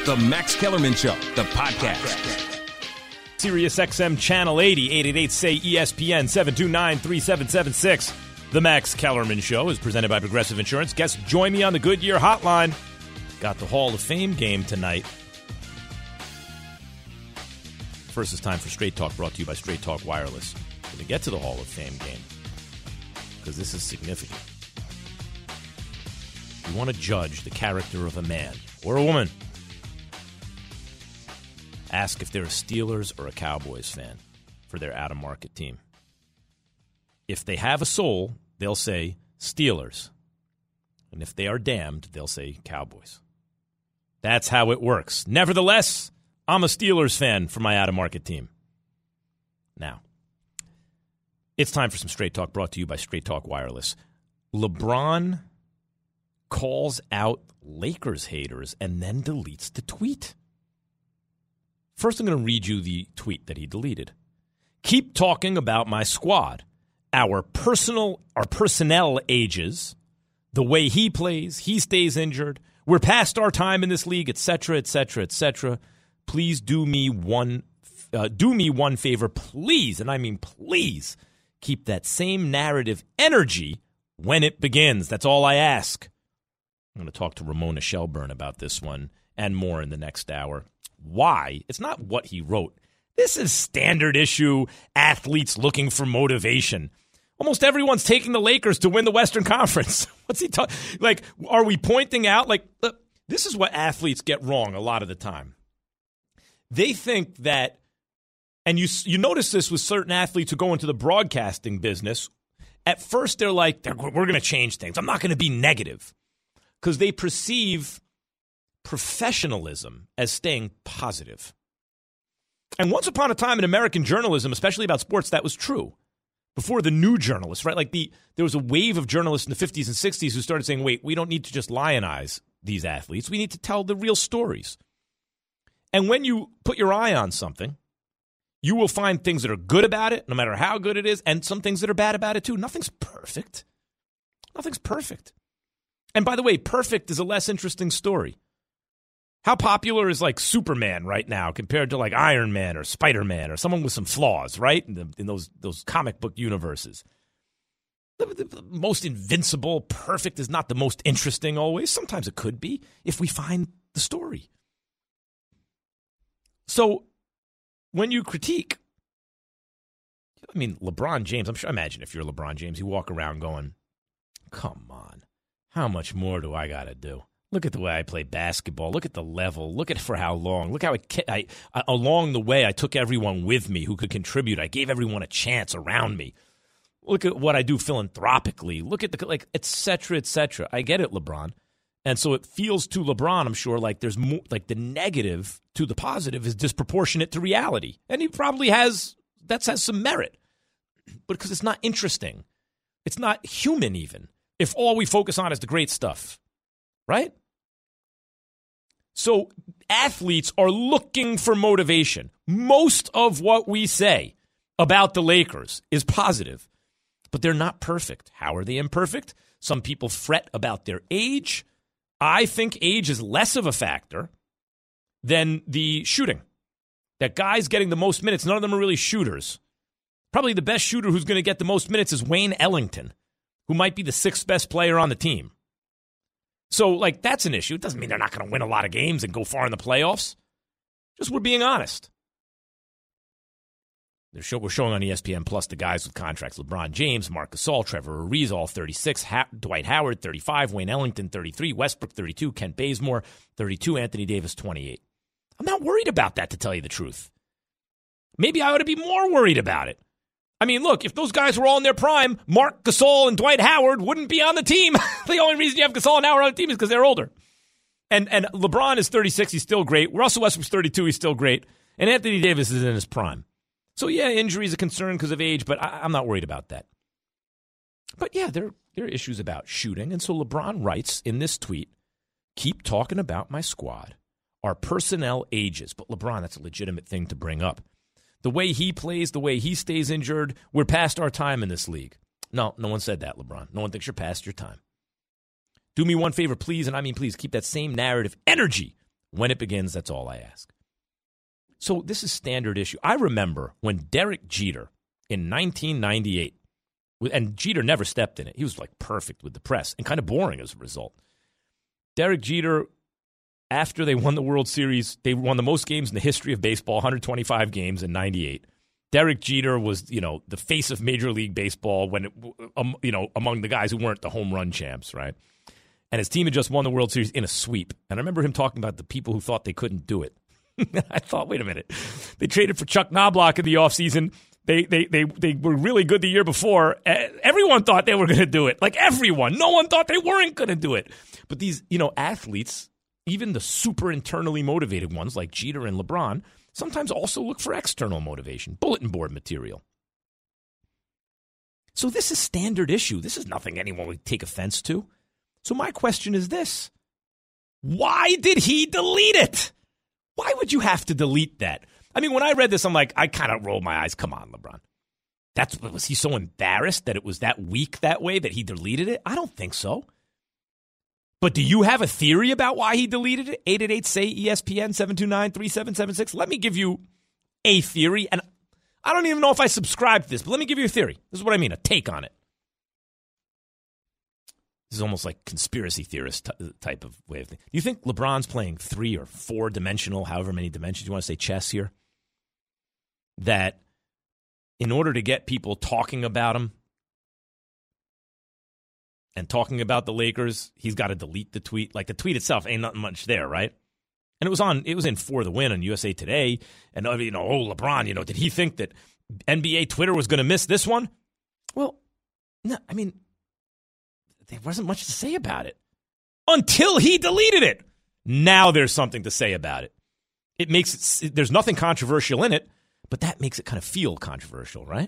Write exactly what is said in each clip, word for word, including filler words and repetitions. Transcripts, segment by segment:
The Max Kellerman Show, the podcast. Sirius X M Channel eighty, eight eight eight, S A Y, E S P N, seven two nine, three seven seven six. The Max Kellerman Show is presented by Progressive Insurance. Guests, join me on the Goodyear Hotline. Got the Hall of Fame game tonight. First, it's time for Straight Talk, brought to you by Straight Talk Wireless. We're going to get to the Hall of Fame game because this is significant. You want to judge the character of a man or a woman. Ask if they're a Steelers or a Cowboys fan for their out-of-market team. If they have a soul, they'll say Steelers. And if they are damned, they'll say Cowboys. That's how it works. Nevertheless, I'm a Steelers fan for my out-of-market team. Now, it's time for some Straight Talk brought to you by Straight Talk Wireless. LeBron calls out Lakers haters and then deletes the tweet. First, I'm going to read you the tweet that he deleted. Keep talking about my squad. Our personal, our personnel ages, the way he plays, he stays injured. We're past our time in this league, et cetera, et cetera, et cetera. Please do me one, uh, do me one favor, please, and I mean please, keep that same narrative energy when it begins. That's all I ask. I'm going to talk to Ramona Shelburne about this one and more in the next hour. Why? It's not what he wrote. This is standard issue athletes looking for motivation. Almost everyone's taking the Lakers to win the Western Conference. What's he talking? Like, are we pointing out? Like, look, this is what athletes get wrong a lot of the time. They think that, and you you notice this with certain athletes who go into the broadcasting business. At first, they're like, they're, we're going to change things. I'm not going to be negative because they perceive professionalism as staying positive. And once upon a time in American journalism, especially about sports, that was true. Before the new journalists, right? Like the there was a wave of journalists in the fifties and sixties who started saying, wait, we don't need to just lionize these athletes. We need to tell the real stories. And when you put your eye on something, you will find things that are good about it, no matter how good it is, and some things that are bad about it too. Nothing's perfect. Nothing's perfect. And by the way, perfect is a less interesting story. How popular is like Superman right now compared to like Iron Man or Spider-Man or someone with some flaws, right? In, the, in those those comic book universes. The, the, the most invincible, perfect is not the most interesting always. Sometimes it could be if we find the story. So when you critique, I mean, LeBron James, I'm sure, imagine if you're LeBron James, you walk around going, come on, how much more do I got to do? Look at the way I play basketball. Look at the level. Look at for how long. Look how it, I, I, along the way I took everyone with me who could contribute. I gave everyone a chance around me. Look at what I do philanthropically. Look at the, like, et cetera, et cetera. I get it, LeBron. And so it feels to LeBron, I'm sure, like there's more, like the negative to the positive is disproportionate to reality. And he probably has, that has some merit. But because it's not interesting. It's not human even. If all we focus on is the great stuff. Right? So athletes are looking for motivation. Most of what we say about the Lakers is positive, but they're not perfect. How are they imperfect? Some people fret about their age. I think age is less of a factor than the shooting. That guys getting the most minutes, none of them are really shooters. Probably the best shooter who's going to get the most minutes is Wayne Ellington, who might be the sixth best player on the team. So, like, that's an issue. It doesn't mean they're not going to win a lot of games and go far in the playoffs. Just we're being honest. They're show, we're showing on E S P N Plus the guys with contracts. LeBron James, Marc Gasol, Trevor Ariza, all thirty-six. Ha- Dwight Howard, thirty-five. Wayne Ellington, thirty-three. Westbrook, thirty-two. Kent Bazemore, thirty-two. Anthony Davis, twenty-eight. I'm not worried about that, to tell you the truth. Maybe I ought to be more worried about it. I mean, look, if those guys were all in their prime, Marc Gasol and Dwight Howard wouldn't be on the team. The only reason you have Gasol and Howard on the team is because they're older. And and LeBron is thirty-six. He's still great. Russell Westbrook's thirty-two. He's still great. And Anthony Davis is in his prime. So, yeah, injury is a concern because of age, but I, I'm not worried about that. But, yeah, there, there are issues about shooting. And so LeBron writes in this tweet, keep talking about my squad. Our personnel ages. But, LeBron, that's a legitimate thing to bring up. The way he plays, the way he stays injured, we're past our time in this league. No, no one said that, LeBron. No one thinks you're past your time. Do me one favor, please, and I mean please, keep that same narrative energy When it begins, that's all I ask. So this is standard issue. I remember when Derek Jeter in nineteen ninety-eight, and Jeter never stepped in it. He was like perfect with the press and kind of boring as a result. Derek Jeter, after they won the World Series, they won the most games in the history of baseball, one hundred twenty-five games in ninety-eight. Derek Jeter was, you know, the face of Major League Baseball when, it, um, you know, among the guys who weren't the home run champs, right? And his team had just won the World Series in a sweep. And I remember him talking about the people who thought they couldn't do it. I thought, wait a minute. They traded for Chuck Knobloch in the offseason. They, they, they, they were really good the year before. Everyone thought they were going to do it. Like everyone. No one thought they weren't going to do it. But these, you know, athletes, even the super internally motivated ones like Jeter and LeBron, sometimes also look for external motivation, bulletin board material. So this is standard issue. This is nothing anyone would take offense to. So my question is this. Why did he delete it? Why would you have to delete that? I mean, when I read this, I'm like, I kind of rolled my eyes. Come on, LeBron. That's, was he so embarrassed that it was that weak that way that he deleted it? I don't think so. But do you have a theory about why he deleted it? eight eight eight, S A Y, E S P N, seven two nine, three seven seven six. Let me give you a theory. And I don't even know if I subscribe to this, but let me give you a theory. This is what I mean, a take on it. This is almost like conspiracy theorist t- type of way of thinking. Do you think LeBron's playing three or four dimensional, however many dimensions you want to say chess here? That in order to get people talking about him, and talking about the Lakers, he's got to delete the tweet. Like the tweet itself ain't nothing much there, right? And it was on. It was in For the Win on U S A Today. And you know, oh LeBron, you know, did he think that N B A Twitter was going to miss this one? Well, no. I mean, there wasn't much to say about it until he deleted it. Now there's something to say about it. It makes it. There's nothing controversial in it, but that makes it kind of feel controversial, right?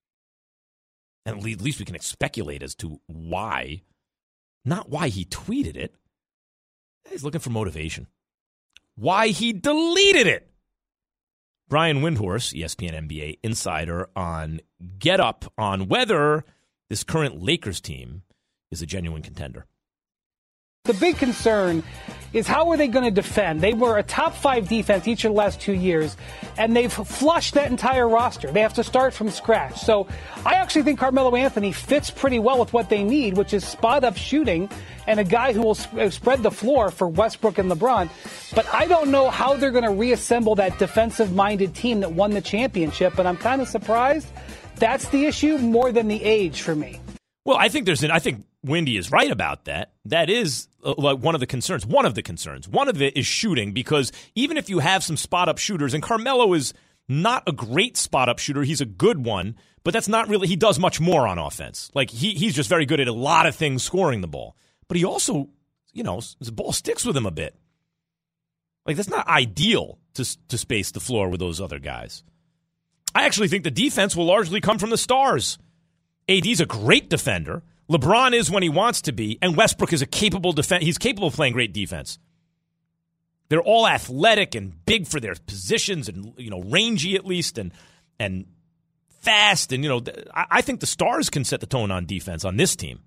And at least we can speculate as to why, not why he tweeted it. He's looking for motivation. Why he deleted it. Brian Windhorst, E S P N N B A insider, on Get Up on whether this current Lakers team is a genuine contender. The big concern is how are they going to defend? They were a top five defense each of the last two years, and they've flushed that entire roster. They have to start from scratch. So I actually think Carmelo Anthony fits pretty well with what they need, which is spot-up shooting and a guy who will sp- spread the floor for Westbrook and LeBron. But I don't know how they're going to reassemble that defensive-minded team that won the championship, and I'm kind of surprised. That's the issue more than the age for me. Well, I think there's an, I think Wendy is right about that. That is uh, like one of the concerns. One of the concerns. One of it is shooting, because even if you have some spot-up shooters, and Carmelo is not a great spot-up shooter, he's a good one, but that's not really, he does much more on offense. Like, he he's just very good at a lot of things scoring the ball. But he also, you know, the ball sticks with him a bit. Like, that's not ideal to to space the floor with those other guys. I actually think the defense will largely come from the stars. A D's a great defender. LeBron is when he wants to be, and Westbrook is a capable defense. He's capable of playing great defense. They're all athletic and big for their positions, and you know, rangy at least, and and fast. And you know, I think the stars can set the tone on defense on this team.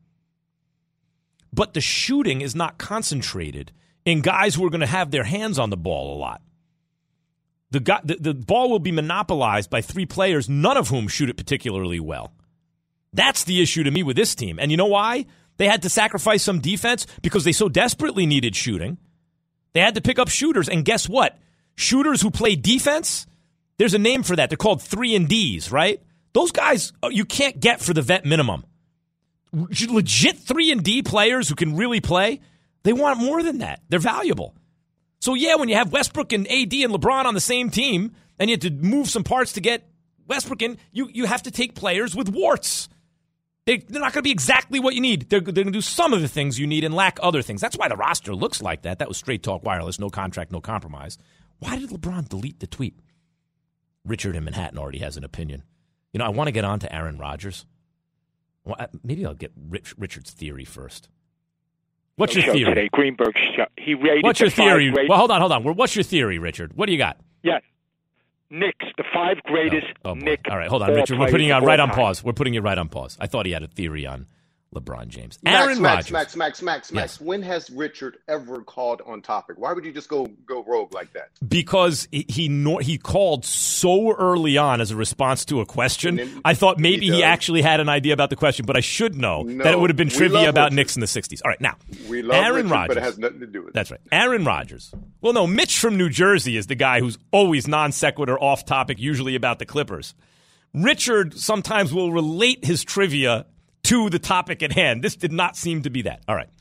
But the shooting is not concentrated in guys who are going to have their hands on the ball a lot. The, guy, the the ball will be monopolized by three players, none of whom shoot it particularly well. That's the issue to me with this team. And you know why? They had to sacrifice some defense because they so desperately needed shooting. They had to pick up shooters. And guess what? Shooters who play defense, there's a name for that. They're called three and Ds, right? Those guys you can't get for the vet minimum. Legit three and D players who can really play, they want more than that. They're valuable. So, yeah, when you have Westbrook and A D and LeBron on the same team and you have to move some parts to get Westbrook in, you, you have to take players with warts. They, they're not going to be exactly what you need. They're, they're going to do some of the things you need and lack other things. That's why the roster looks like that. That was Straight Talk Wireless, no contract, no compromise. Why did LeBron delete the tweet? Richard in Manhattan already has an opinion. You know, I want to get on to Aaron Rodgers. Well, maybe I'll get Rich, Richard's theory first. What's your theory? Today, Greenberg show. He rated What's your the theory? Great- well, hold on, hold on. What's your theory, Richard? What do you got? Yes. Knicks, the five greatest oh, oh Knicks. All right, hold on, Richard. We're putting you on right on pause. We're putting you right on pause. I thought he had a theory on LeBron James. Max, Aaron Max, Rodgers. Max, Max, Max, Max. Yes. When has Richard ever called on topic? Why would you just go go rogue like that? Because he he, nor, he called so early on as a response to a question. then I thought maybe he he, does. actually had an idea about the question, but I should know No, that it would have been we trivia love about Richard. Knicks in the sixties. All right, now, We love Aaron Richard, Rodgers. but it has nothing to do with it. That's right. Aaron Rodgers. Well, no, Mitch from New Jersey is the guy who's always non sequitur off topic, usually about the Clippers. Richard sometimes will relate his trivia to the topic at hand. This did not seem to be that. All right.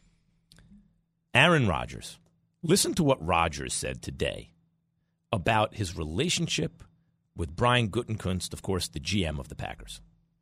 Aaron Rodgers. Listen to what Rodgers said today about his relationship with Brian Gutekunst, of course, the G M of the Packers.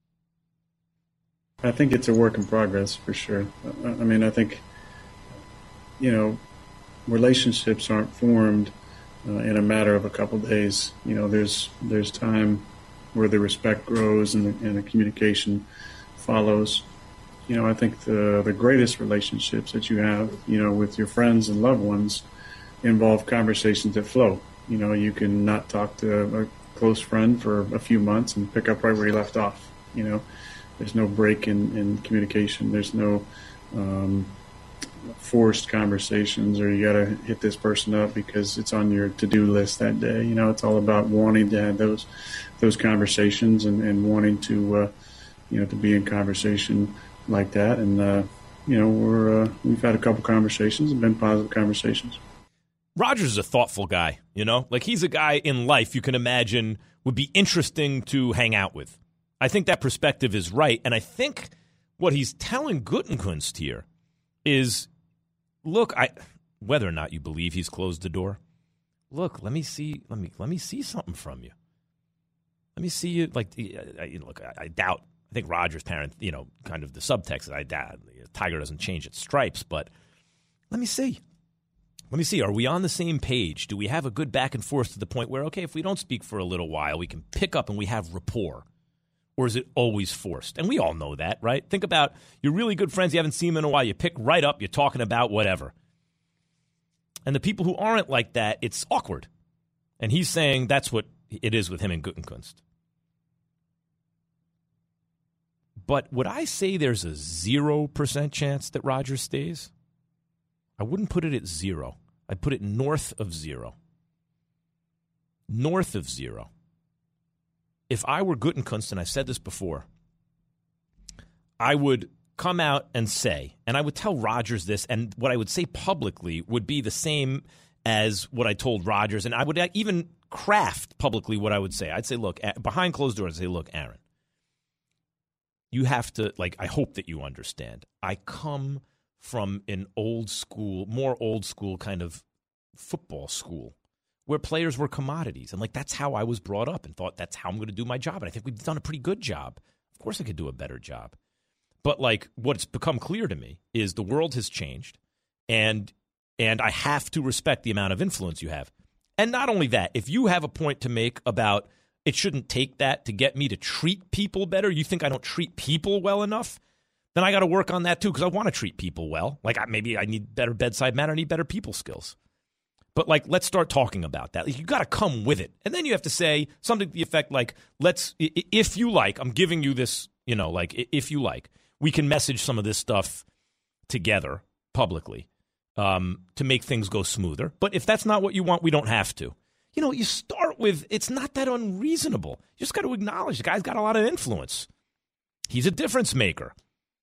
I think it's a work in progress for sure. I I mean, I think, you know, relationships aren't formed uh, in a matter of a couple days. You know, there's there's time where the respect grows and the, and the communication follows. You know, I think the the greatest relationships that you have, you know, with your friends and loved ones involve conversations that flow. You know, you can not talk to a close friend for a few months and pick up right where you left off. You know, there's no break in, in communication. There's no um, forced conversations or you got to hit this person up because it's on your to-do list that day. You know, it's all about wanting to have those those conversations and, and wanting to, uh, you know, to be in conversation like that. And, uh, you know, we're, uh, we've had a couple conversations and been positive conversations. Rodgers is a thoughtful guy, you know? Like, he's a guy in life you can imagine would be interesting to hang out with. I think that perspective is right. And I think what he's telling Gutekunst here is, look, I whether or not you believe he's closed the door, look, let me see, let me let me see something from you. Let me see you. Like, I, look, I, I doubt. I think Rodgers' parent, you know, kind of the subtext. I doubt Tiger doesn't change its stripes, but let me see. Let me see. Are we on the same page? Do we have a good back and forth to the point where, okay, if we don't speak for a little while, we can pick up and we have rapport? Or is it always forced? And we all know that, right? Think about your really good friends you haven't seen them in a while. You pick right up. You're talking about whatever. And the people who aren't like that, it's awkward. And he's saying that's what it is with him and Gutekunst. But would I say there's a zero percent chance that Rodgers stays? I wouldn't put it at zero. I'd put it north of zero. North of zero. If I were Gutekunst, and I've said this before, I would come out and say, and I would tell Rodgers this, and what I would say publicly would be the same as what I told Rodgers, and I would even craft publicly what I would say. I'd say, look, behind closed doors, I'd say, look, Aaron, you have to, like, I hope that you understand. I come from an old school, more old school kind of football school where players were commodities. And, like, that's how I was brought up and thought that's how I'm going to do my job. And I think we've done a pretty good job. Of course I could do a better job. But, like, what's become clear to me is the world has changed, and and I have to respect the amount of influence you have. And not only that, if you have a point to make about it shouldn't take that to get me to treat people better, you think I don't treat people well enough, then I got to work on that too, because I want to treat people well. Like, I, maybe I need better bedside manner, I need better people skills. But, like, let's start talking about that. Like, you got to come with it. And then you have to say something to the effect like, let's, if you like, I'm giving you this, you know, like, if you like, we can message some of this stuff together publicly um, to make things go smoother. But if that's not what you want, we don't have to. You know, you start with, it's not that unreasonable. You just got to acknowledge the guy's got a lot of influence. He's a difference maker.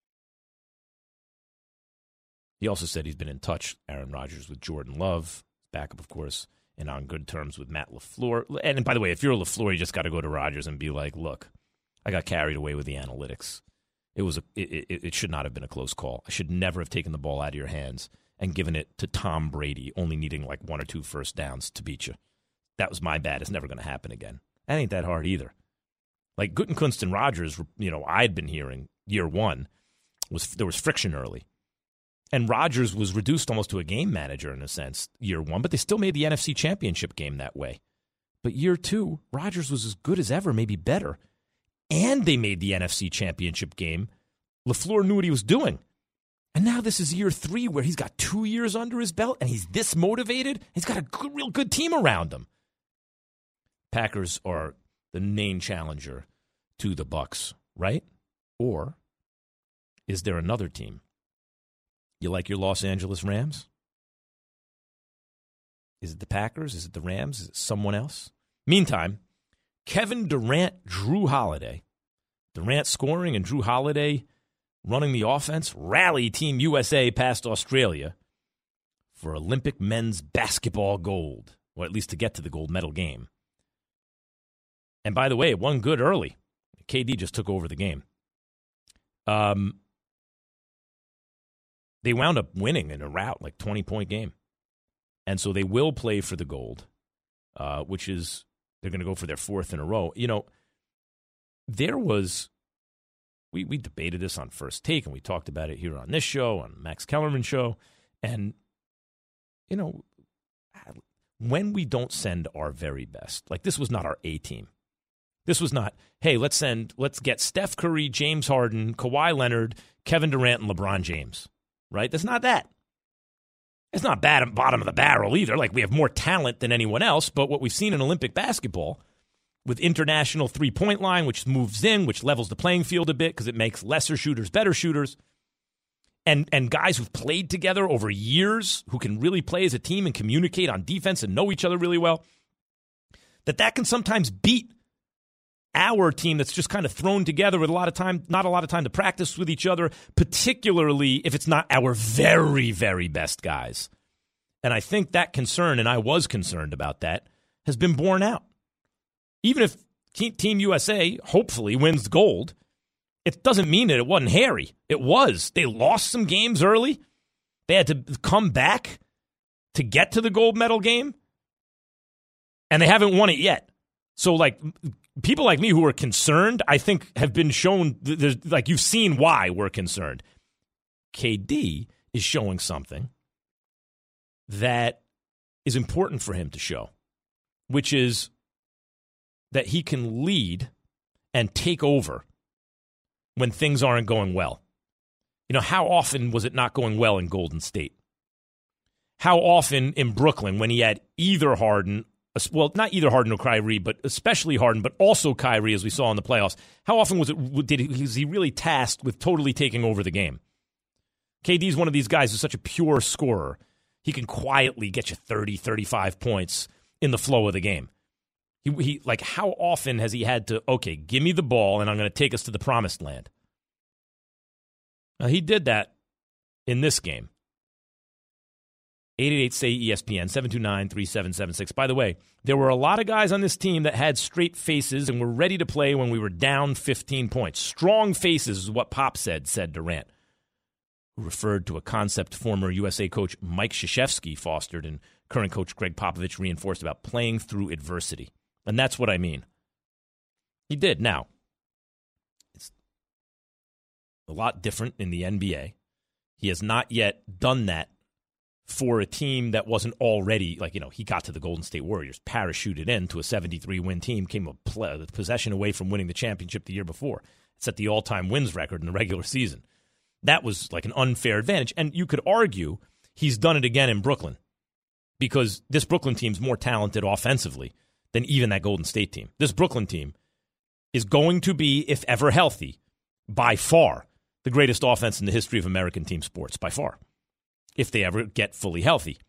He also said he's been in touch, Aaron Rodgers, with Jordan Love, backup, of course, and on good terms with Matt LaFleur. And, and by the way, if you're LaFleur, you just got to go to Rodgers and be like, look, I got carried away with the analytics. It was a, it, it, it should not have been a close call. I should never have taken the ball out of your hands and given it to Tom Brady, only needing like one or two first downs to beat you. That was my bad. It's never going to happen again. That ain't that hard either. Like Gutekunst and Rodgers, you know, I'd been hearing year one was there was friction early. And Rodgers was reduced almost to a game manager in a sense year one, but they still made the N F C Championship game that way. But year two, Rodgers was as good as ever, maybe better. And they made the N F C Championship game. LaFleur knew what he was doing. And now this is year three where he's got two years under his belt and he's this motivated. He's got a good, real good team around him. Packers are the main challenger to the Bucs, right? Or Is there another team? You like your Los Angeles Rams? Is it the Packers? Is it the Rams? Is it someone else? Meantime, Kevin Durant, Drew Holiday, Durant scoring and Drew Holiday running the offense, rally Team U S A past Australia for Olympic men's basketball gold, or at least to get to the gold medal game. And by the way, it won good early. K D just took over the game. Um, they wound up winning in a rout, like twenty-point game. And so they will play for the gold, uh, which is, they're going to go for their fourth in a row. You know, there was, we, we debated this on First Take, and we talked about it here on this show, on Max Kellerman show. And, you know, when we don't send our very best, like this was not our A team. This was not, hey, let's send, let's get Steph Curry, James Harden, Kawhi Leonard, Kevin Durant, and LeBron James, right? That's not that. It's not bad bottom of the barrel either. Like, we have more talent than anyone else, but what we've seen in Olympic basketball with international three-point line, which moves in, which levels the playing field a bit because it makes lesser shooters better shooters, and and guys who've played together over years who can really play as a team and communicate on defense and know each other really well, that that can sometimes beat our team that's just kind of thrown together with a lot of time, not a lot of time to practice with each other, particularly if it's not our very, very best guys. And I think that concern, and I was concerned about that, has been borne out. Even if Team U S A hopefully wins gold, it doesn't mean that it wasn't hairy. It was. They lost some games early. They had to come back to get to the gold medal game, and they haven't won it yet. So, like, people like me who are concerned, I think, have been shown, there's, like, you've seen why we're concerned. K D is showing something that is important for him to show, which is that he can lead and take over when things aren't going well. You know, how often was it not going well in Golden State? How often in Brooklyn when he had either Harden, well, not either Harden or Kyrie, but especially Harden, but also Kyrie, as we saw in the playoffs. How often was it? Did he, was he really tasked with totally taking over the game? K D's one of these guys who's such a pure scorer. He can quietly get you thirty, thirty-five points in the flow of the game. He, he like, how often has he had to, okay, give me the ball and I'm going to take us to the promised land? Now, he did that in this game. eight eight eight, S A Y, E S P N, seven two nine, three seven seven six. By the way, there were a lot of guys on this team that had straight faces and were ready to play when we were down fifteen points. Strong faces is what Pop said, said Durant, who referred to a concept former U S A coach Mike Krzyzewski fostered and current coach Greg Popovich reinforced about playing through adversity. And that's what I mean. He did. Now, it's a lot different in the N B A. He has not yet done that for a team that wasn't already, like, you know, he got to the Golden State Warriors, parachuted in to a seventy-three win team, came a play, possession away from winning the championship the year before. It set the all-time wins record in the regular season. That was like an unfair advantage. And you could argue he's done it again in Brooklyn because this Brooklyn team's more talented offensively than even that Golden State team. This Brooklyn team is going to be, if ever healthy, by far the greatest offense in the history of American team sports, by far, if they ever get fully healthy.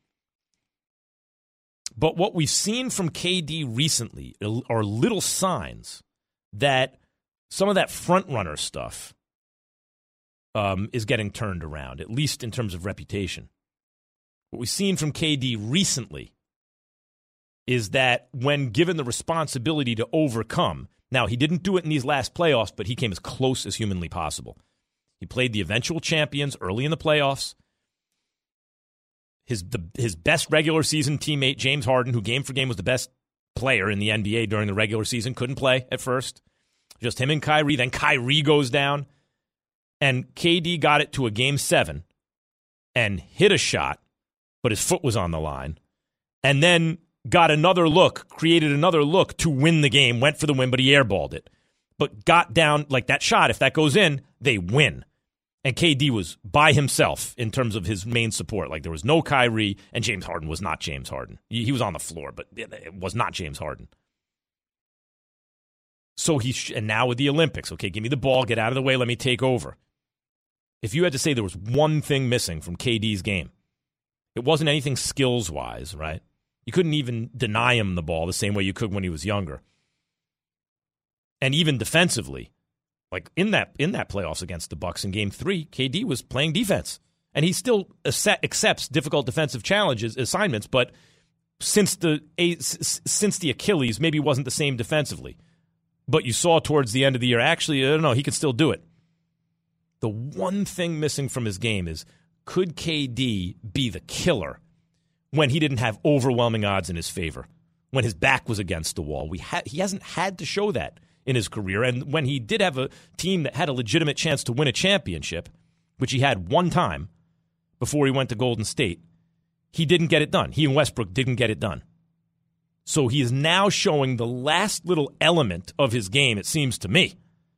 But what we've seen from K D recently are little signs that some of that front-runner stuff um, is getting turned around, at least in terms of reputation. What we've seen from K D recently is that when given the responsibility to overcome, now he didn't do it in these last playoffs, but he came as close as humanly possible. He played the eventual champions early in the playoffs. His the, his best regular season teammate, James Harden, who game for game was the best player in the N B A during the regular season, couldn't play at first. Just him and Kyrie. Then Kyrie goes down. And K D got it to a game seven and hit a shot, but his foot was on the line. And then got another look, created another look to win the game, went for the win, but he airballed it. But got down, like that shot, if that goes in, they win. And K D was by himself in terms of his main support. Like, there was no Kyrie, and James Harden was not James Harden. He, he was on the floor, but it was not James Harden. So he, sh- and now with the Olympics, okay, give me the ball, get out of the way, let me take over. if you had to say there was one thing missing from K D's game, it wasn't anything skills-wise, right? You couldn't even deny him the ball the same way you could when he was younger. And even defensively, like in that in that playoffs against the Bucks in Game Three, K D was playing defense, and he still accepts difficult defensive challenges, assignments. But since the since the Achilles, maybe wasn't the same defensively. But you saw towards the end of the year, actually, I don't know, he could still do it. The one thing missing from his game is, could K D be the killer when he didn't have overwhelming odds in his favor, when his back was against the wall? We ha- he hasn't had to show that in his career. And when he did have a team that had a legitimate chance to win a championship, which he had one time before he went to Golden State, he didn't get it done. He and Westbrook didn't get it done. So he is now showing the last little element of his game, it seems to me,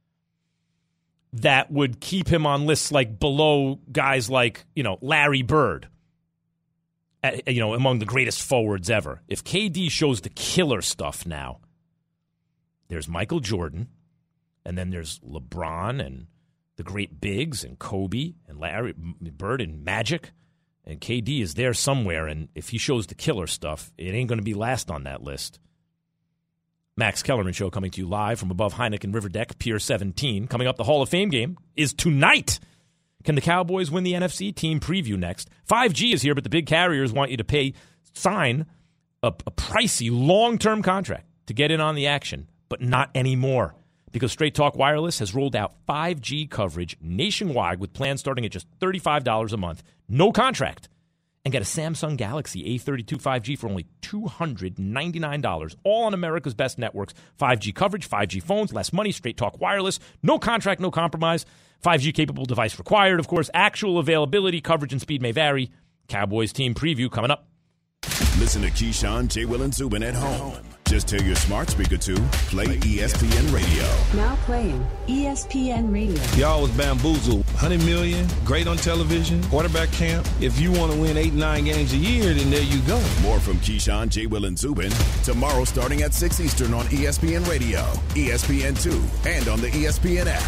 that would keep him on lists like below guys like, you know, Larry Bird, at, you know, among the greatest forwards ever. If K D shows the killer stuff now, there's Michael Jordan, and then there's LeBron and the great bigs and Kobe and Larry Bird and Magic, and K D is there somewhere, and if he shows the killer stuff, it ain't going to be last on that list. Max Kellerman Show coming to you live from above Heineken River Deck, Pier seventeen. Coming up, the Hall of Fame game is tonight. Can the Cowboys win the N F C? Team preview next. five G is here, but the big carriers want you to pay, sign a, a pricey long-term contract to get in on the action, but not anymore, because Straight Talk Wireless has rolled out five G coverage nationwide with plans starting at just thirty-five dollars a month. No contract. And get a Samsung Galaxy A thirty-two five G for only two hundred ninety-nine dollars. All on America's best networks. five G coverage, five G phones, less money, Straight Talk Wireless. No contract, no compromise. five G capable device required, of course. Actual availability, coverage, and speed may vary. Cowboys team preview coming up. Listen to Keyshawn, J. Will, and Zubin at home. Just tell your smart speaker to play E S P N Radio. Now playing E S P N Radio. Y'all was bamboozled. one hundred million, great on television, quarterback camp. If you want to win eight, nine games a year, then there you go. More from Keyshawn, J. Will, and Zubin tomorrow starting at six Eastern on E S P N Radio, E S P N two, and on the E S P N app.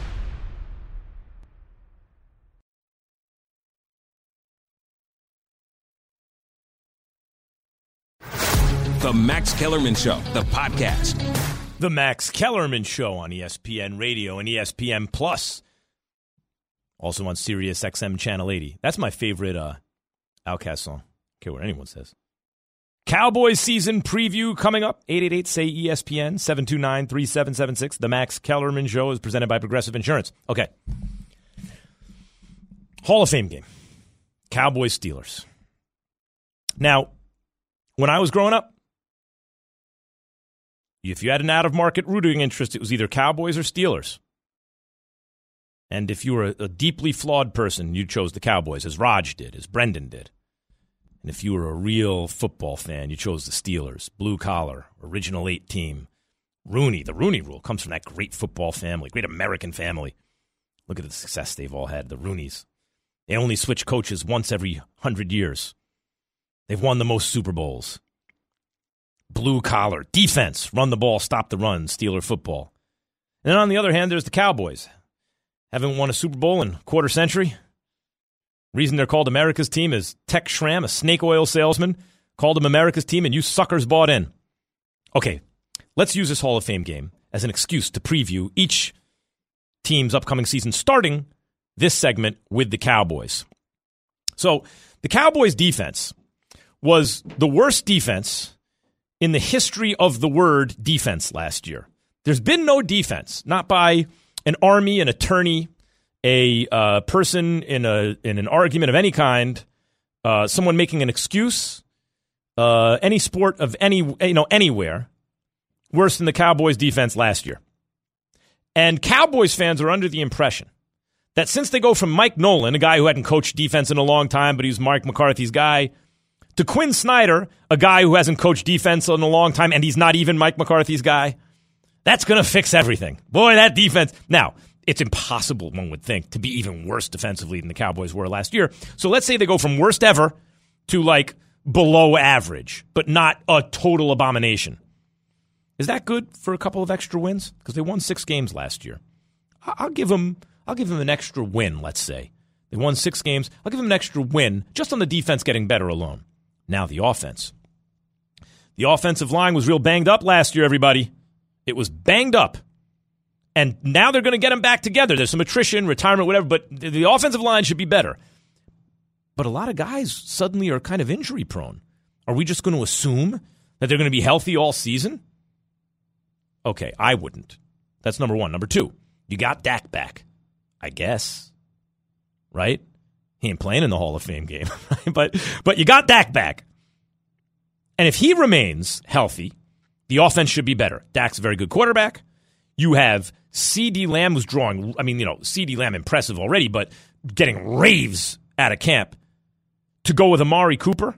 The Max Kellerman Show, the podcast. The Max Kellerman Show on E S P N Radio and E S P N Plus. Also on Sirius X M Channel eighty. That's my favorite uh, Outkast song. I don't care what anyone says. Cowboys season preview coming up. eight eight eight, say E S P N, seven two nine, three seven seven six. The Max Kellerman Show is presented by Progressive Insurance. Okay. Hall of Fame game. Cowboys Steelers. Now, when I was growing up, if you had an out-of-market rooting interest, it was either Cowboys or Steelers. And if you were a, a deeply flawed person, you chose the Cowboys, as Raj did, as Brendan did. And if you were a real football fan, you chose the Steelers. Blue-collar, original eight team. Rooney, the Rooney Rule, comes from that great football family, great American family. Look at the success they've all had, the Rooneys. They only switch coaches once every hundred years. They've won the most Super Bowls. Blue collar, defense, run the ball, stop the run, Steeler football. And then on the other hand, there's the Cowboys. Haven't won a Super Bowl in a quarter century. Reason they're called America's team is Tex Schramm, a snake oil salesman, called them America's team, and you suckers bought in. Okay, let's use this Hall of Fame game as an excuse to preview each team's upcoming season, starting this segment with the Cowboys. So the Cowboys defense was the worst defense in the history of the word defense last year. There's been no defense, not by an army, an attorney, a uh, person in a in an argument of any kind, uh, someone making an excuse, uh, any sport of any you know anywhere, worse than the Cowboys defense last year. And Cowboys fans are under the impression that since they go from Mike Nolan, a guy who hadn't coached defense in a long time, but he was Mike McCarthy's guy, to Quinn Snyder, a guy who hasn't coached defense in a long time, and he's not even Mike McCarthy's guy, that's going to fix everything. Boy, that defense. Now, it's impossible, one would think, to be even worse defensively than the Cowboys were last year. So let's say they go from worst ever to, like, below average, but not a total abomination. Is that good for a couple of extra wins? Because they won six games last year. I'll give them, I'll give them an extra win, let's say. They won six games. I'll give them an extra win just on the defense getting better alone. Now the offense. The offensive line was real banged up last year, everybody. It was banged up. And now they're going to get them back together. There's some attrition, retirement, whatever, but the offensive line should be better. But a lot of guys suddenly are kind of injury prone. Are we just going to assume that they're going to be healthy all season? Okay, I wouldn't. That's number one. Number two, you got Dak back, I guess. Right? He ain't playing in the Hall of Fame game. but but you got Dak back. And if he remains healthy, the offense should be better. Dak's a very good quarterback. You have CeeDee Lamb was drawing, I mean, you know, CeeDee Lamb impressive already, but getting raves out of camp to go with Amari Cooper.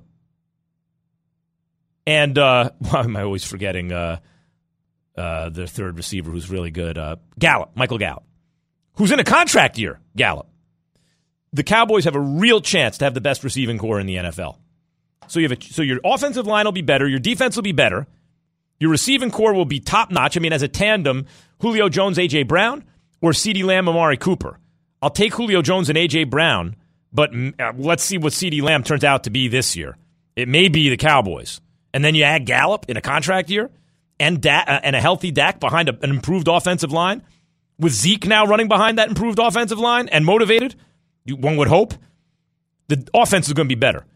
And uh, why am I always forgetting uh, uh, the third receiver who's really good? Uh, Gallup, Michael Gallup, who's in a contract year, Gallup. The Cowboys have a real chance to have the best receiving core in the N F L. So you have a, so your offensive line will be better, your defense will be better, your receiving core will be top-notch. I mean, as a tandem, Julio Jones, A J. Brown, or CeeDee Lamb, Amari Cooper. I'll take Julio Jones and A J. Brown, but uh, let's see what CeeDee Lamb turns out to be this year. It may be the Cowboys. And then you add Gallup in a contract year and da- uh, and a healthy Dak behind a, an improved offensive line, with Zeke now running behind that improved offensive line and motivated, one would hope, the offense is going to be better.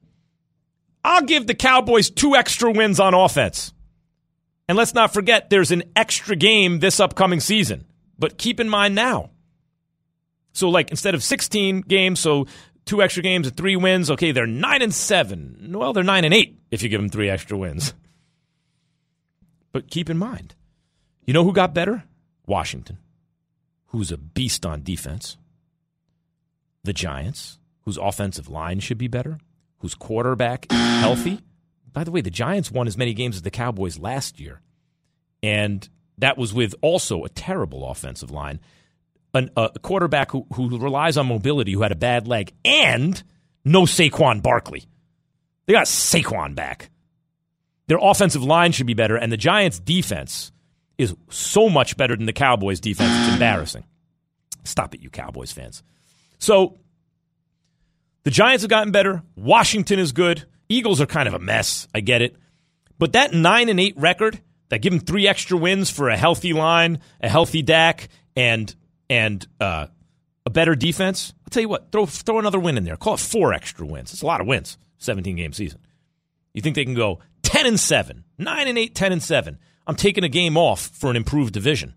I'll give the Cowboys two extra wins on offense. And let's not forget, there's an extra game this upcoming season. But keep in mind now. So, like, instead of sixteen games, so two extra games and three wins, okay, they're nine and seven. Well, they're nine and eight if you give them three extra wins. But keep in mind, you know who got better? Washington, who's a beast on defense. The Giants, whose offensive line should be better, whose quarterback is healthy. By the way, the Giants won as many games as the Cowboys last year. And that was with also a terrible offensive line. An, a quarterback who, who relies on mobility, who had a bad leg, and no Saquon Barkley. They got Saquon back. Their offensive line should be better, and the Giants' defense is so much better than the Cowboys' defense. It's embarrassing. Stop it, you Cowboys fans. So, the Giants have gotten better. Washington is good. Eagles are kind of a mess. I get it. But that nine and eight record, that give them three extra wins for a healthy line, a healthy Dak, and and uh, a better defense, I'll tell you what, throw throw another win in there. Call it four extra wins. It's a lot of wins, seventeen-game season. You think they can go ten and seven, nine and eight, ten and seven. I'm taking a game off for an improved division.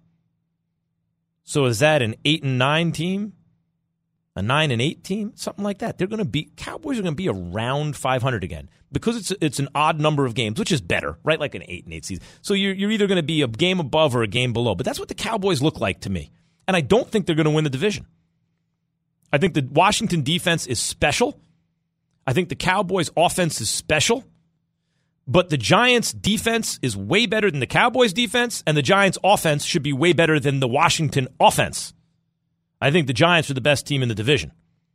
So is that an eight and nine team? A nine and eight team, something like that. They're going to be Cowboys are going to be around five hundred again because it's it's an odd number of games, which is better, right? Like an eight and eight season. So you're you're either going to be a game above or a game below. But that's what the Cowboys look like to me, and I don't think they're going to win the division. I think the Washington defense is special. I think the Cowboys offense is special, but the Giants defense is way better than the Cowboys defense, and the Giants offense should be way better than the Washington offense. I think the Giants are the best team in the division.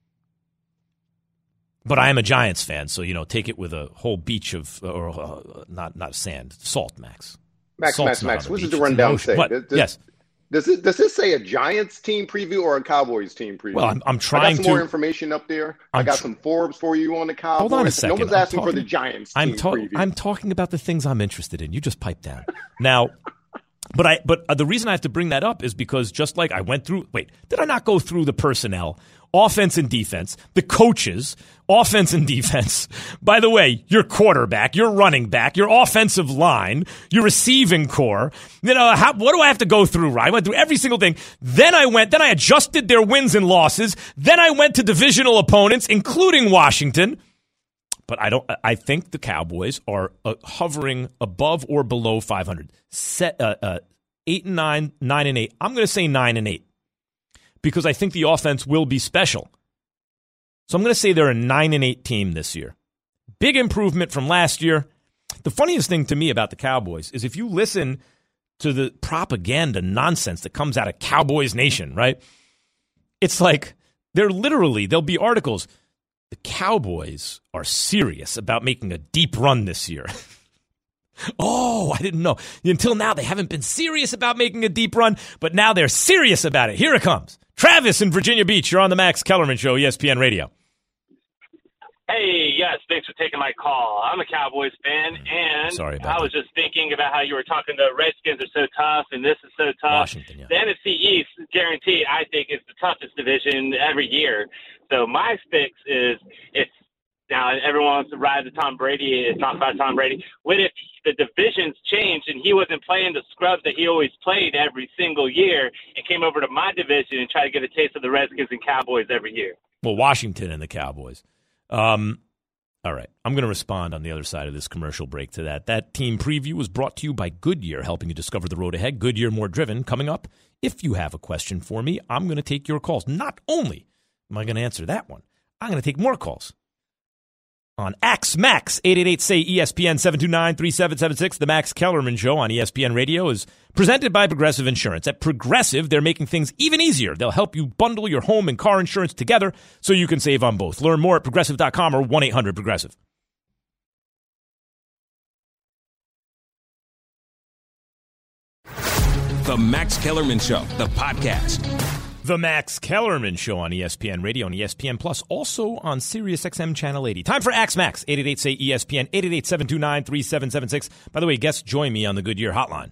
But I am a Giants fan, so, you know, take it with a whole beach of, or uh, not not sand, salt, Max. Max, Salt's Max, Max, what does the beach. rundown say? What? Does, does, yes. Does it, does this say a Giants team preview or a Cowboys team preview? Well, I'm, I'm trying I got some to. more information up there. I'm I got tr- some Forbes for you on the Cowboys. Hold on a second. No one's I'm asking talking, for the Giants team I'm ta- preview. I'm talking about the things I'm interested in. You just pipe down. Now, but I but uh, the reason I have to bring that up is because just like I went through, wait, did I not go through the personnel, offense and defense, the coaches, offense and defense? By the way, your quarterback, your running back, your offensive line, your receiving core. You know, how, what do I have to go through, right? I went through every single thing. Then I went, then I adjusted their wins and losses. Then I went to divisional opponents, including Washington. But I don't. I think the Cowboys are uh, hovering above or below five hundred. Set uh, uh, eight and nine, nine and eight. I'm going to say nine and eight because I think the offense will be special. So I'm going to say they're a nine and eight team this year. Big improvement from last year. The funniest thing to me about the Cowboys is if you listen to the propaganda nonsense that comes out of Cowboys Nation, right? It's like they're literally there'll be articles. The Cowboys are serious about making a deep run this year. Oh, I didn't know. Until now, they haven't been serious about making a deep run, but now they're serious about it. Here it comes. Travis in Virginia Beach, you're on the Max Kellerman Show, E S P N Radio. Hey, yes, thanks for taking my call. I'm a Cowboys fan, and Sorry about I that. was just thinking about how you were talking the Redskins are so tough, and this is so tough. Washington, yeah. The N F C East, guaranteed, I think, is the toughest division every year. So my fix is it's now everyone wants to ride the Tom Brady and talk about Tom Brady. What if the divisions changed and he wasn't playing the scrubs that he always played every single year and came over to my division and tried to get a taste of the Redskins and Cowboys every year? Well, Washington and the Cowboys. Um, all right. I'm going to respond on the other side of this commercial break to that. That team preview was brought to you by Goodyear, helping you discover the road ahead. Goodyear More Driven coming up. If you have a question for me, I'm going to take your calls. Not only am I going to answer that one, I'm going to take more calls. On Axe Max, eight eight eight, say E S P N, seven two nine, three seven seven six. The Max Kellerman Show on E S P N Radio is presented by Progressive Insurance. At Progressive, they're making things even easier. They'll help you bundle your home and car insurance together so you can save on both. Learn more at progressive dot com or one eight hundred progressive. The Max Kellerman Show, the podcast. The Max Kellerman Show on E S P N Radio and E S P N Plus, also on Sirius X M Channel eighty. Time for Axe Max, eight eight eight, say E S P N, eight eight eight, seven two nine, three seven seven six. By the way, guests join me on the Goodyear hotline.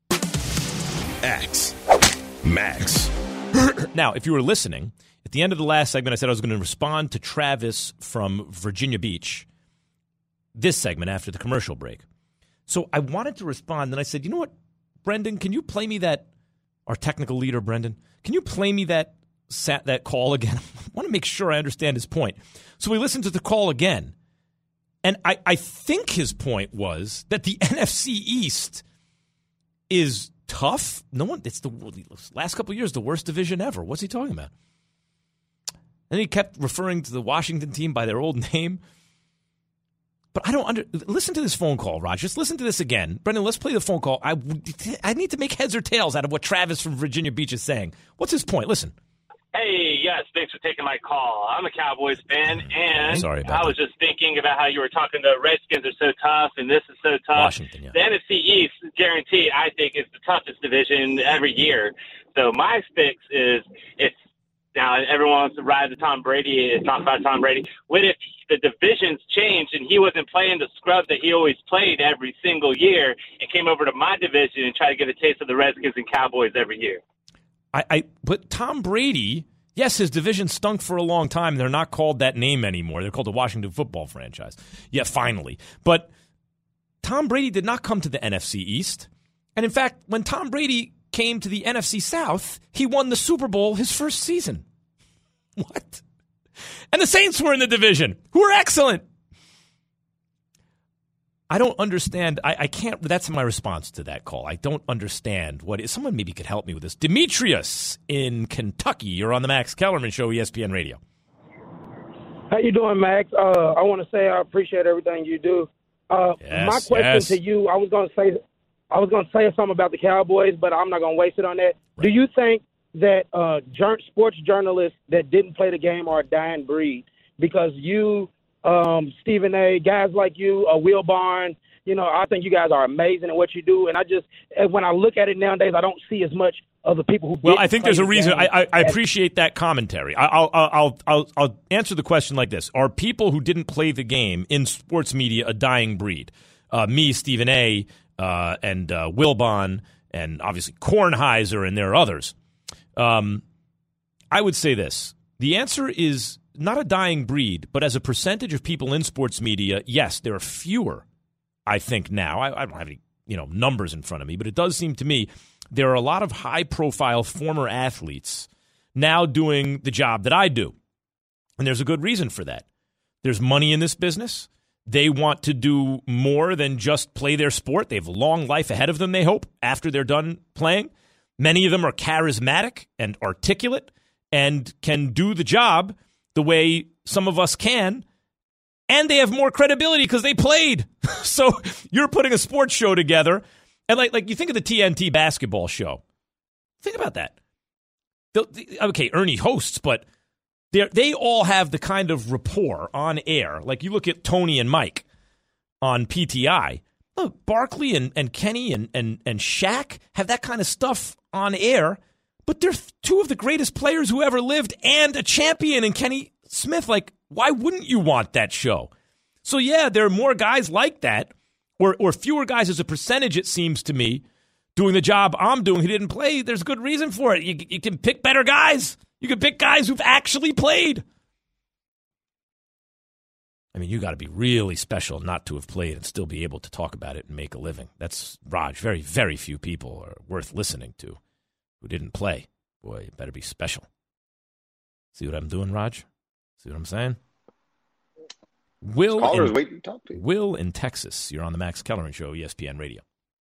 Axe Max. Now, if you were listening, at the end of the last segment, I said I was going to respond to Travis from Virginia Beach this segment after the commercial break. So I wanted to respond, and I said, you know what, Brendan, can you play me that, our technical leader, Brendan, can you play me that sat, that call again? I want to make sure I understand his point. So we listened to the call again, and I, I think his point was that the N F C East is tough. No one, it's the last couple of years, the worst division ever. What's he talking about? And he kept referring to the Washington team by their old name. But I don't under listen to this phone call, Raj. Just listen to this again. Brendan, let's play the phone call. I, I need to make heads or tails out of what Travis from Virginia Beach is saying. What's his point? Listen. Hey, yes, thanks for taking my call. I'm a Cowboys fan, and Sorry about I was that. just thinking about how you were talking the Redskins are so tough, and this is so tough. Washington, yeah. The N F C East, guaranteed, I think, is the toughest division every year. So my fix is it's now everyone wants to ride the Tom Brady and talk about Tom Brady. What if the divisions changed and he wasn't playing the scrub that he always played every single year and came over to my division and tried to get a taste of the Redskins and Cowboys every year? I, I but Tom Brady, yes, his division stunk for a long time. They're not called that name anymore. They're called the Washington Football Franchise. Yeah, finally. But Tom Brady did not come to the N F C East. And in fact, when Tom Brady came to the N F C South, he won the Super Bowl his first season. What? And the Saints were in the division, who are excellent. I don't understand. I, I can't. That's my response to that call. I don't understand what is. Someone maybe could help me with this. Demetrius in Kentucky. You're on the Max Kellerman Show, E S P N Radio. How you doing, Max? Uh, I want to say I appreciate everything you do. Uh, Yes, my question yes. to you, I was going to say, I was going to say something about the Cowboys, but I'm not going to waste it on that. Right. Do you think that uh, jur- sports journalists that didn't play the game are a dying breed? Because you, um, Stephen A., guys like you, uh, Will Barn, you know, I think you guys are amazing at what you do. And I just, and when I look at it nowadays, I don't see as much of the people who. Well, didn't I think play there's a the reason. game. I, I, I appreciate that commentary. I, I'll, I'll, I'll, I'll answer the question like this: are people who didn't play the game in sports media a dying breed? Uh, me, Stephen A., uh, and uh, Wilbon, and obviously Kornheiser, and there are others. Um, I would say this: the answer is not a dying breed, but as a percentage of people in sports media, yes, there are fewer. I think now. I, I don't have any, you know, numbers in front of me, but it does seem to me there are a lot of high-profile former athletes now doing the job that I do. And there's a good reason for that. There's money in this business. They want to do more than just play their sport. They have a long life ahead of them, they hope, after they're done playing. Many of them are charismatic and articulate and can do the job the way some of us can. And they have more credibility because they played. So you're putting a sports show together. And like, like you think of the T N T basketball show. Think about that. The, the, okay, Ernie hosts, but they all have the kind of rapport on air. Like you look at Tony and Mike on P T I. Look, Barkley and, and Kenny and, and, and Shaq have that kind of stuff on air, But they're two of the greatest players who ever lived and a champion in Kenny Smith. Like, why wouldn't you want that show? So, yeah, there are more guys like that, or or fewer guys as a percentage, it seems to me, doing the job I'm doing who didn't play. There's good reason for it. You, you can pick better guys. You can pick guys who've actually played. I mean, you got to be really special not to have played and still be able to talk about it and make a living. That's, Raj, very, very few people are worth listening to who didn't play. Boy, you better be special. See what I'm doing, Raj? See what I'm saying? Will Callers in, waiting to talk to you. Will in Texas. You're on the Max Kellerman Show, E S P N Radio.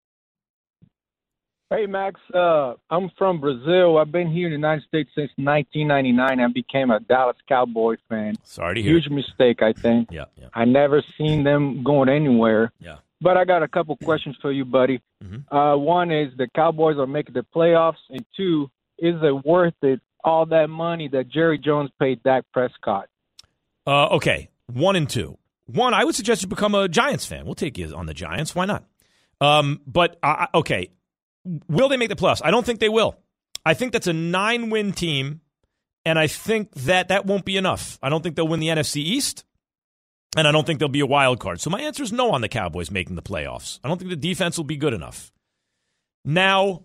Hey, Max. Uh, I'm from Brazil. I've been here in the United States since nineteen ninety-nine. I became a Dallas Cowboy fan. Sorry to hear. Huge mistake, I think. Yeah, yeah. I never seen them going anywhere. Yeah. But I got a couple questions for you, buddy. Mm-hmm. Uh, one is the Cowboys are making the playoffs, and two, is it worth it, all that money that Jerry Jones paid Dak Prescott? Uh, okay, one and two. One, I would suggest you become a Giants fan. We'll take you on the Giants. Why not? Um, but, uh, okay, will they make the playoffs? I don't think they will. I think that's a nine-win team, and I think that that won't be enough. I don't think they'll win the N F C East, and I don't think they'll be a wild card. So my answer is no on the Cowboys making the playoffs. I don't think the defense will be good enough. Now,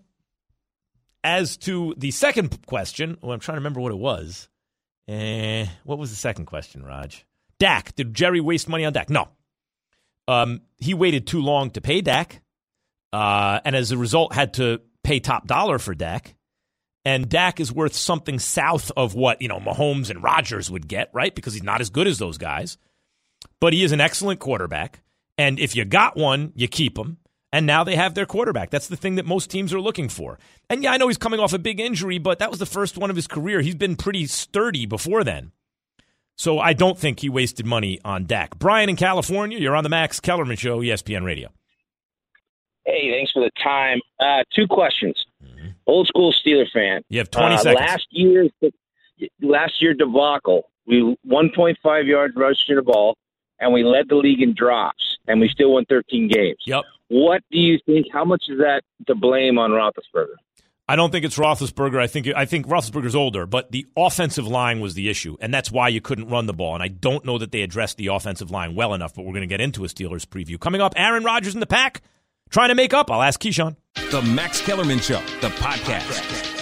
as to the second question, well, I'm trying to remember what it was. Eh, what was the second question, Raj? Dak. Did Jerry waste money on Dak? No. Um, he waited too long to pay Dak, uh, and as a result had to pay top dollar for Dak. And Dak is worth something south of what, you know, Mahomes and Rodgers would get, right? Because he's not as good as those guys. But he is an excellent quarterback. And if you got one, you keep him. And now they have their quarterback. That's the thing that most teams are looking for. And yeah, I know he's coming off a big injury, but that was the first one of his career. He's been pretty sturdy before then. So I don't think he wasted money on Dak. Brian in California, you're on the Max Kellerman Show, E S P N Radio. Hey, thanks for the time. Uh, two questions. Mm-hmm. Old school Steeler fan. You have twenty uh, seconds. Last year, last year debacle. We one point five yards rushing the ball, and we led the league in drops, and we still won thirteen games. Yep. What do you think? How much is that to blame on Roethlisberger? I don't think it's Roethlisberger. I think I think Roethlisberger's older, but the offensive line was the issue, and that's why you couldn't run the ball. And I don't know that they addressed the offensive line well enough, but we're going to get into a Steelers preview. Coming up, Aaron Rodgers in the pack, trying to make up. I'll ask Keyshawn. The Max Kellerman Show, the podcast.